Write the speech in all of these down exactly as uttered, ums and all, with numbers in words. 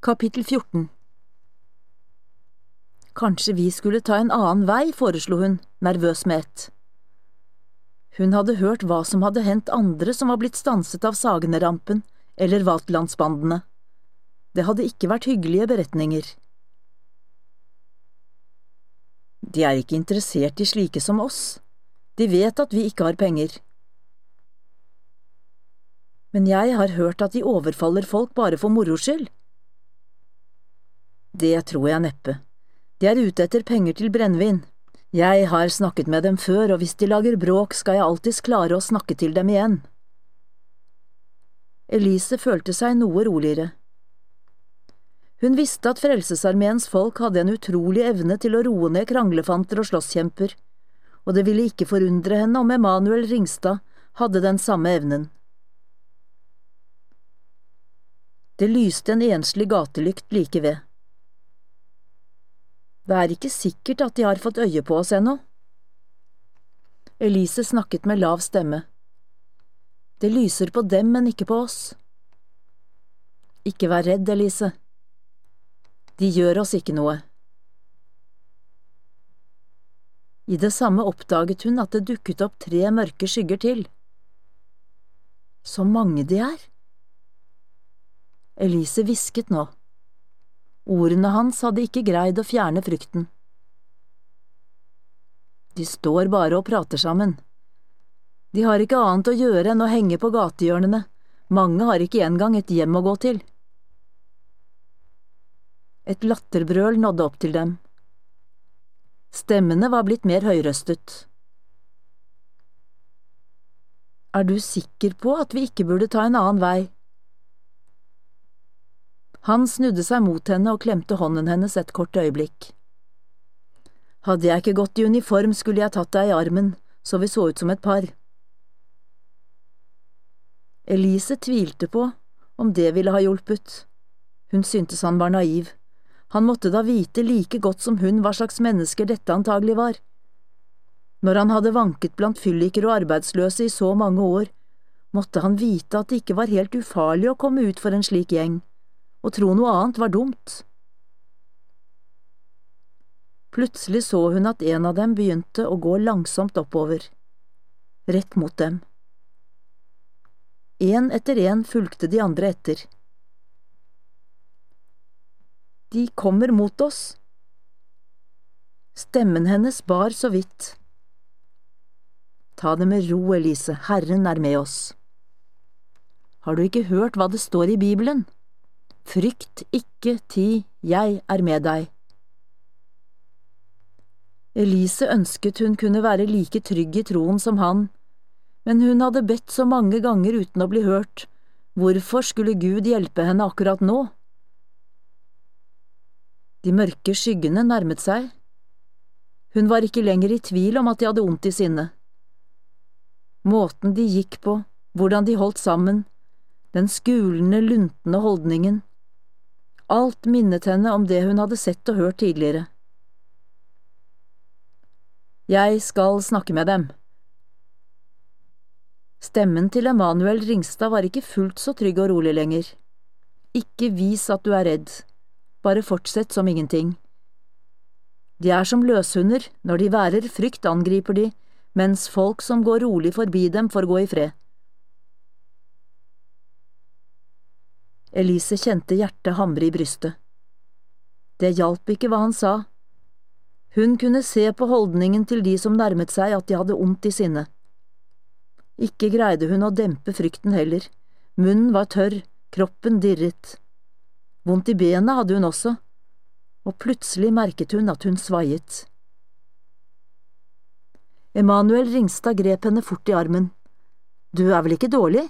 Kapittel fjorten. Kanskje vi skulle ta en annen vei, foreslo hun, nervøs med ett. Hun hadde hørt hva som hadde hendt andre som var blitt stanset av Sagene-rampen eller Vaterlandsbandene. Det hadde ikke vært hyggelige beretninger. De er ikke interessert i slike som oss. De vet at vi ikke har penger. Men jeg har hørt at de overfaller folk bare for moro skyld. Det tror jeg neppe. De er ute etter penger til brennevin. Jeg har snakket med dem før, og hvis de lager bråk, skal jeg alltids klare å snakke til dem igjen. Elise følte seg noe roligere. Hun visste at Frelsesarmeens folk hadde en utrolig evne til å roe ned kranglefanter og slåsskjemper, og det ville ikke forundre henne om Emanuel Ringstad hadde den samme evnen. Det lyste en enslig gatelykt like ved. Det er ikke sikkert at de har fått øye på oss ennå. Elise snakket med lav stemme. Det lyser på dem, men ikke på oss. Ikke vær redd, Elise. De gjør oss ikke noe. I det samme oppdaget hun at det dukket opp tre mørke skygger til. Så mange de er. Elise hvisket nå. Ordene hans hadde ikke greid å fjerne frykten. De står bare og prater sammen. De har ikke annet å gjøre enn å henge på gatehjørnene. Mange har ikke engang et hjem å gå til. Et latterbrøl nådde opp til dem. Stemmene var blitt mer høyrøstet. Er du sikker på at vi ikke burde ta en annen vei? Han snudde seg mot henne og klemte hånden hennes et kort øyeblikk. Hadde jeg ikke gått i uniform, skulle jeg tatt deg i armen, så vi så ut som et par. Elise tvilte på om det ville ha hjulpet. Hun syntes han var naiv. Han måtte da vite like godt som hun hva slags mennesker dette antagelig var. Når han hadde vanket blant fyllikere og arbeidsløse i så mange år, måtte han vite at det ikke var helt ufarlig å komme ut for en slik gjeng. Og tro noe annet var dumt. Plutselig så hun at en av dem begynte å gå langsomt oppover, rett mot dem. En etter en fulgte de andre etter. De kommer mot oss. Stemmen hennes bar så vidt. Ta det med ro, Elise, Herren er med oss. Har du ikke hørt hva det står i Bibelen? Frykt ikke, ti, jeg er med deg. Elise ønsket hun kunne være like trygg i troen som han, men hun hadde bedt så mange ganger uten å bli hørt. Hvorfor skulle Gud hjelpe henne akkurat nå? De mørke skyggene nærmet seg. Hun var ikke lenger i tvil om at de hadde ondt i sinne. Måten de gikk på, hvordan de holdt sammen, den skulende, luntende holdningen. Alt minnet henne om det hun hadde sett og hørt tidligere. Jeg skal snakke med dem. Stemmen til Emanuel Ringstad var ikke fullt så trygg og rolig lenger. Ikke vis at du er redd. Bare fortsett som ingenting. De er som løshunder, når de værer frykt angriper de, mens folk som går rolig forbi dem får gå i fred. Elise kjente hjertet hamre i brystet. Det hjalp ikke hva han sa. Hun kunne se på holdningen til de som nærmet seg at de hadde ondt i sinne. Ikke greide hun å dempe frykten heller. Munnen var tørr, kroppen dirret. Vondt i bena hadde hun også, og plutselig merket hun at hun svaiet. Emanuel Ringstad grep henne fort i armen. Du er vel ikke dårlig?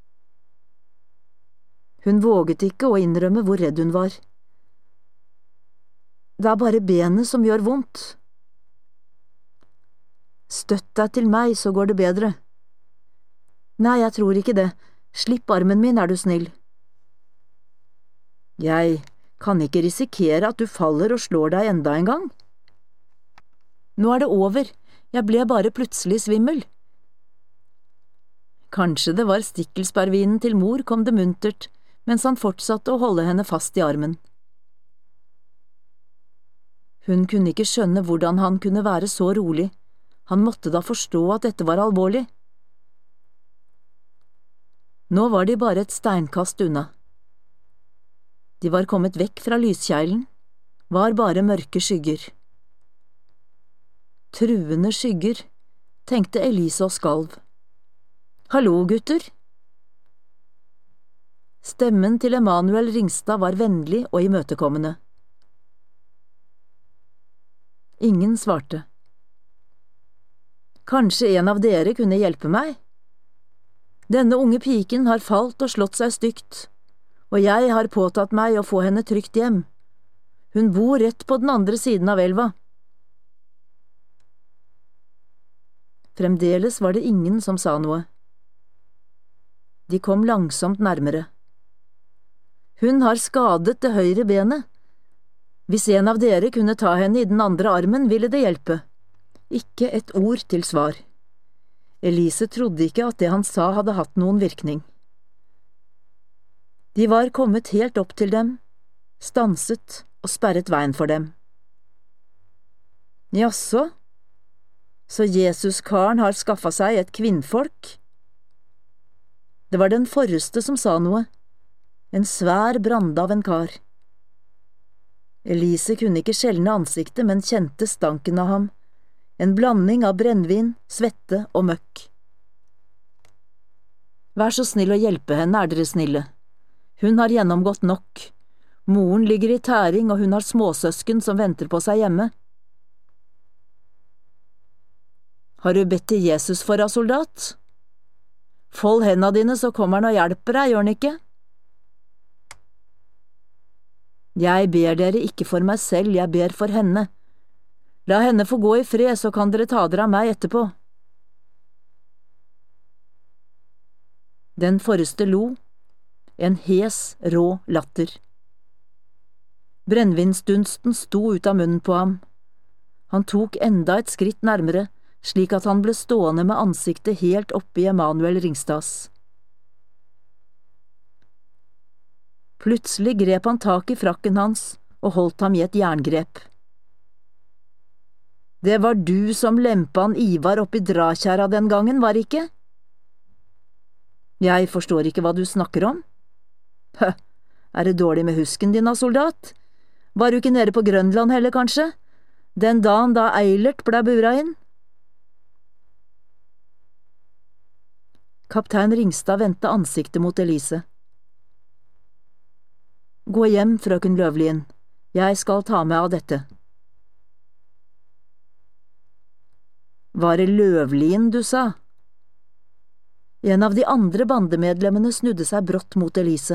Hun våget ikke å innrømme hvor redd hun var. Det er bare benet som gjør vondt. Støtt deg til meg, så går det bedre. Nei, jeg tror ikke det. Slipp armen min, er du snill. Jeg kan ikke risikere at du faller og slår deg enda en gang. Nå er det over. Jeg ble bare plutselig svimmel. Kanskje det var stikkelsbærvinen til mor, kom det muntert, mens han fortsatte å holde henne fast i armen. Hun kunne ikke skjønne hvordan han kunne være så rolig, han måtte da forstå at dette var alvorlig. Nå var de bare et steinkast unna. De var kommet vekk fra lyskjeilen, var bare mørke skygger. Truende skygger, tenkte Elise og skalv. Hallo, gutter! Stemmen til Emanuel Ringstad var vennlig og imøtekommende. Ingen svarte. Kanskje en av dere kunne hjelpe meg? Denne unge piken har falt og slått seg stygt, og jeg har påtatt meg å få henne trygt hjem. Hun bor rett på den andre siden av elva. Fremdeles var det ingen som sa noe. De kom langsomt nærmere. Hun har skadet det høyre benet. Hvis en av dere kunne ta henne i den andre armen, ville det hjelpe. Ikke et ord til svar. Elise trodde ikke at det han sa hadde hatt noen virkning. De var kommet helt opp til dem, stanset og sperret veien for dem. Jaså, så Jesus-karen har skaffet seg et kvinnfolk? Det var den forreste som sa noe, en svær brande av en kar. Elise kunne ikke skjelne ansiktet, men kjente stanken av ham, en blanding av brennvin, svette og møkk. Vær så snill å hjelpe henne, er dere snille. Hun har gjennomgått nok. Moren ligger i tæring, og hun har småsøsken som venter på seg hjemme. Har du bedt til Jesus for deg, soldat? Fold hendene dine, så kommer han og hjelper deg, gjør han ikke? Jeg ber dere ikke for meg selv, jeg ber for henne. La henne få gå i fred, så kan dere ta dere av meg etterpå. Den forreste lo, en hes, rå latter. Brennvinsdunsten sto ut av munnen på ham. Han tok enda et skritt nærmere, slik at han ble stående med ansiktet helt oppe i Emanuel Ringstads. Plutselig grep han tak i frakken hans og holdt ham i et jerngrep. Det var du som lempa han Ivar opp i drakjæra den gangen, var ikke? Jeg forstår ikke hva du snakker om. Hø, er det dårlig med husken din, da, soldat? Var du ikke nede på Grønland heller, kanskje? Den dagen da Eilert ble bura inn? Kaptein Ringstad vendte ansiktet mot Elise. Gå hjem, frøken Løvlien. Jeg skal ta meg av dette. Var det Løvlien du sa? En av de andre bandemedlemmene snudde seg brått mot Elise.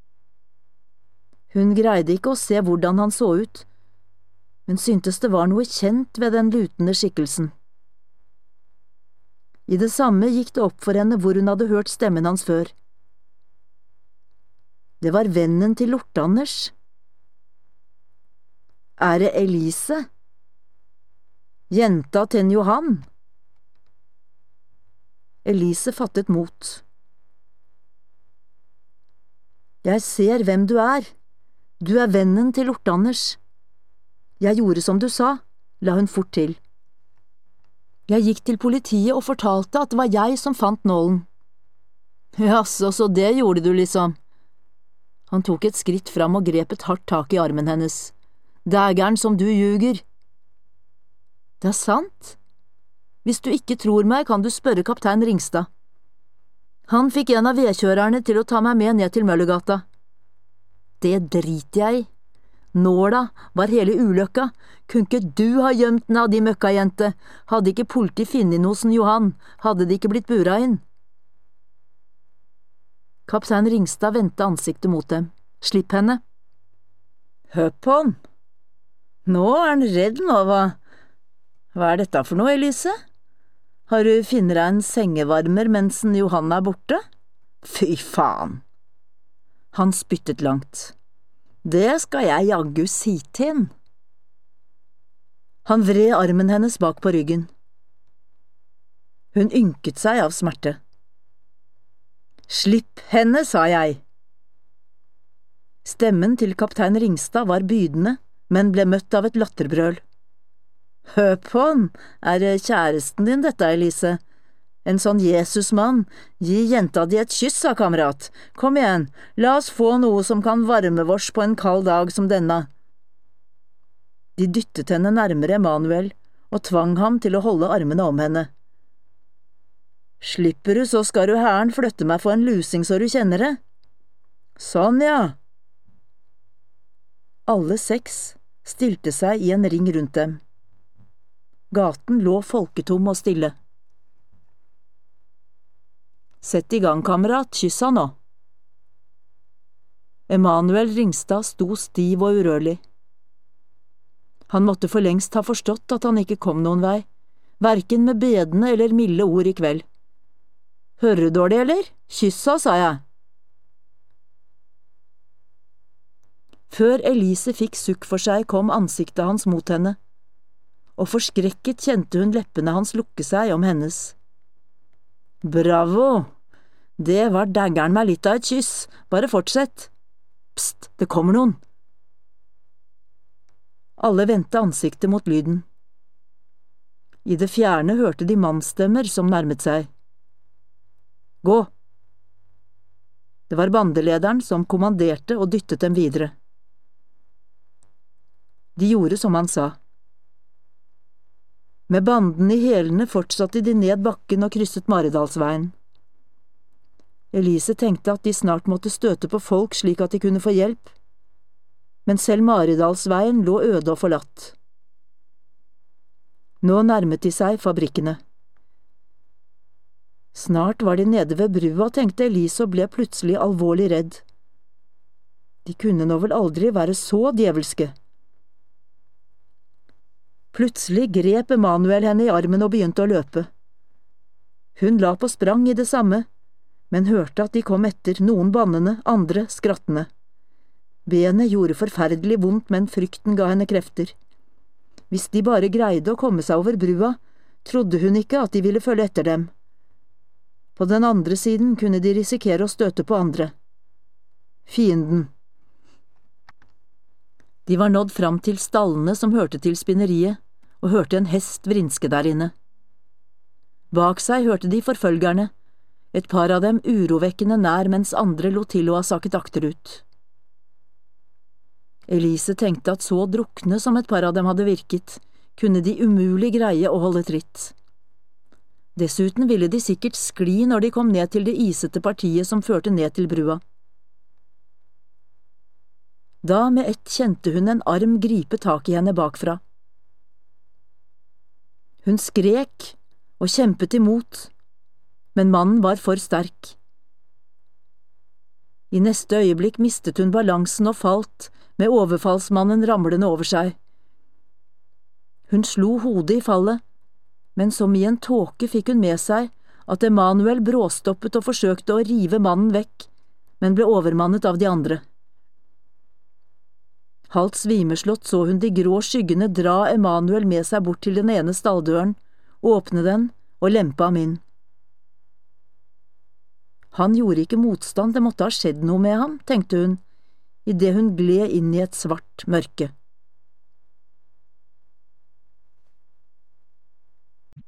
Hun greide ikke å se hvordan han så ut, men syntes det var noe kjent ved den lutende skikkelsen. I det samme gikk det opp for henne hvor hun hadde hørt stemmen hans før. Det var vennen til Lort-Anders. Er det Elise? Jenta til Johan? Elise fattet mot. Jeg ser hvem du er. Du er vennen til Lort-Anders. Jeg gjorde som du sa, la hun fort til. Jeg gikk til politiet og fortalte at det var jeg som fant nålen. Jaså, så det gjorde du liksom. Han tok et skritt fram og grep et hardt tak i armen hennes. Dægeren som du ljuger. Det er sant. Hvis du ikke tror meg, kan du spørre kaptein Ringstad. Han fikk en av vedkjørerne til å ta meg med ned til Møllergata. Det driter jeg i. Nåla var hele ulykka. Kunne ikke du ha gjemt den av de møkkajente? Hadde ikke politi funnet noe som Johan, hadde de ikke blitt bura inn. Kaptein Ringstad vendte ansiktet mot dem. Slipp henne. Hør på han. Nå er han redd nå, hva? Hva er dette for noe, Elise? Har du finnet deg en sengevarmer mens Johan er borte? Fy faen! Han spyttet langt. Det skal jeg jaggu si til han. Han vred armen hennes bak på ryggen. Hun ynket seg av smerte. Slipp henne, sa jeg. Stemmen til kaptein Ringstad var bydende, men ble møtt av et latterbrøl. Hør på han, er det kjæresten din dette, Elise? En sånn Jesusmann, gi jenta di et kyss, sa kamerat. Kom igjen, la oss få noe som kan varme vårs på en kald dag som denne. De dyttet henne nærmere Emanuel og tvang ham til å holde armene om henne. Slipper du, så skal du herren flytte meg for en lusing så du kjenner det. Sånn, ja. Alle seks stilte seg i en ring rundt dem. Gaten lå folketom og stille. Sett i gang, kamerat, kyss han nå. Emanuel Ringstad sto stiv og urørlig. Han måtte for lengst ha forstått at han ikke kom noen vei, hverken med bedende eller milde ord i kveld. Hører du dårlig, eller? Kyssa, sa jeg. Før Elise fikk sukk for seg, kom ansiktet hans mot henne, og forskrekket kjente hun leppene hans lukke seg om hennes. Bravo! Det var daggeren meg litt av et kyss, bare fortsett. Pst, det kommer noen. Alle vendte ansiktet mot lyden. I det fjerne hørte de mannsstemmer som nærmet seg. Gå! Det var bandelederen som kommanderte og dyttet dem videre. De gjorde som han sa. Med banden i hælene fortsatte de ned bakken og krysset Maridalsveien. Elise tenkte at de snart måtte støte på folk slik at de kunne få hjelp, men selv Maridalsveien lå øde og forlatt. Nå nærmet de seg fabrikkene. Snart var de nede ved brua, tenkte Elise og ble plutselig alvorlig redd. De kunne nå vel aldri være så djevelske. Plutselig grep Emanuel henne i armen og begynte å løpe. Hun la på sprang i det samme, men hørte at de kom etter, noen bannende, andre skrattende. Benet gjorde forferdelig vondt, men frykten ga henne krefter. Hvis de bare greide å komme seg over brua, trodde hun ikke at de ville følge etter dem. På den andre siden kunne de risikere å støte på andre. Fienden. De var nådd fram til stallene som hørte til spinneriet, og hørte en hest vrinske der inne. Bak seg hørte de forfølgerne, et par av dem urovekkende nær mens andre lot til å ha sakket akterut. Elise tenkte at så drukne som et par av dem hadde virket, kunne de umulig greie å holde tritt. Dessuten ville de sikkert skli når de kom ned til det isete partiet som førte ned til brua. Da med ett kjente hun en arm gripe tak i henne bakfra. Hun skrek og kjempet imot, men mannen var for sterk. I neste øyeblikk mistet hun balansen og falt, med overfallsmannen ramlende over seg. Hun slo hodet i fallet, men som i en tåke fikk hun med seg at Emanuel bråstoppet og forsøkte å rive mannen vekk, men ble overmannet av de andre. Halvt svimeslått så hun de grå skyggene dra Emanuel med seg bort til den ene stalldøren, åpne den og lempe ham inn. Han gjorde ikke motstand, det måtte ha skjedd noe med ham, tenkte hun, i det hun gled inn i et svart mørke.